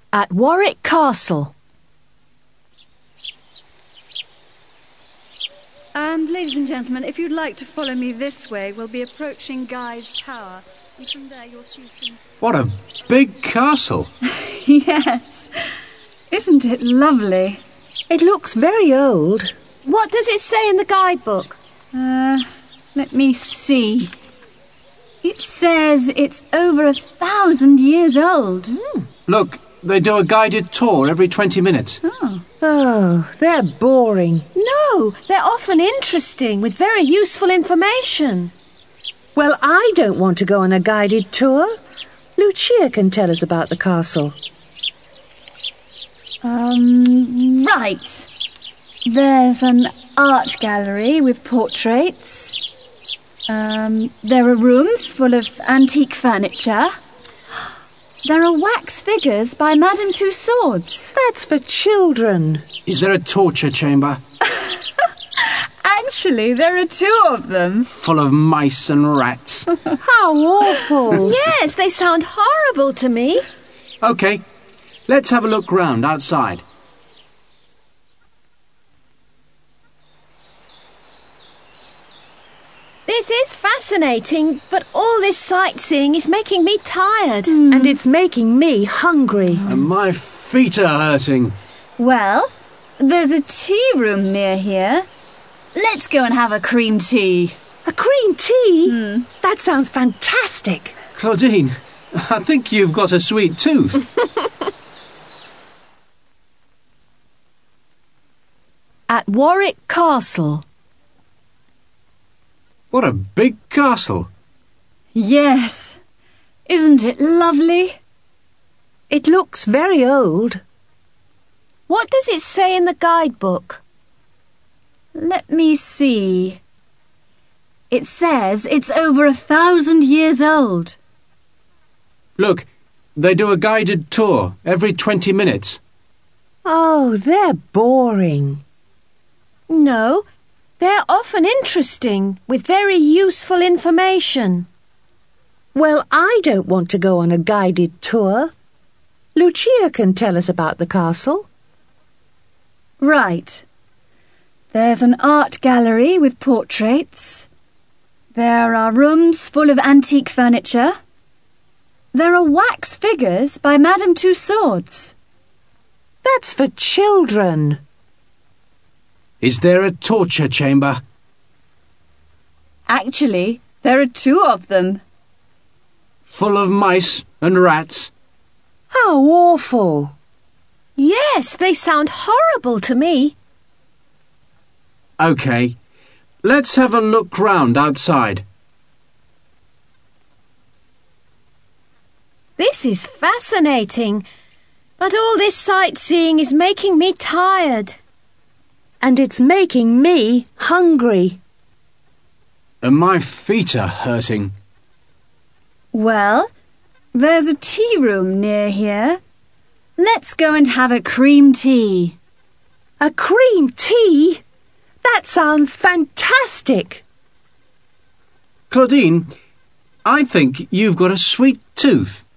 At Warwick Castle. And, ladies and gentlemen, if you'd like to follow me this way, we'll be approaching Guy's Tower. And from there you'll see some... What a big castle. Yes. Isn't it lovely? It looks very old. What does it say in the guidebook? Let me see. It says it's over 1,000 years old. Look, they do a guided tour every 20 minutes. Oh, they're boring. No, they're often interesting with very useful information. Well, I don't want to go on a guided tour. Lucia can tell us about the castle. Right. There's an art gallery with portraits. There are rooms full of antique furniture. There are wax figures by Madame Tussauds. That's for children. Is there a torture chamber? Actually, there are 2 of them. Full of mice and rats. How awful. Yes, they sound horrible to me. OK, let's have a look round outside. This is fascinating, but all this sightseeing is making me tired. And it's making me hungry. And my feet are hurting. Well, there's a tea room near here. Let's go and have a cream tea. A cream tea? That sounds fantastic. Claudine, I think you've got a sweet tooth. At Warwick Castle. What a big castle. Yes. Isn't it lovely? It looks very old. What does it say in the guidebook? Let me see. It says it's over 1,000 years old. Look, they do a guided tour every 20 minutes. Oh, they're boring. No, they're often interesting with very useful information. Well, I don't want to go on a guided tour. Lucia can tell us about the castle. Right. There's an art gallery with portraits. There are rooms full of antique furniture. There are wax figures by Madame Tussauds. That's for children. Is there a torture chamber? Actually, there are 2 of them. Full of mice and rats. How awful. Yes, they sound horrible to me. OK, let's have a look round outside. This is fascinating, but all this sightseeing is making me tired. And it's making me hungry. And my feet are hurting. Well, there's a tea room near here. Let's go and have a cream tea. A cream tea? That sounds fantastic. Claudine, I think you've got a sweet tooth.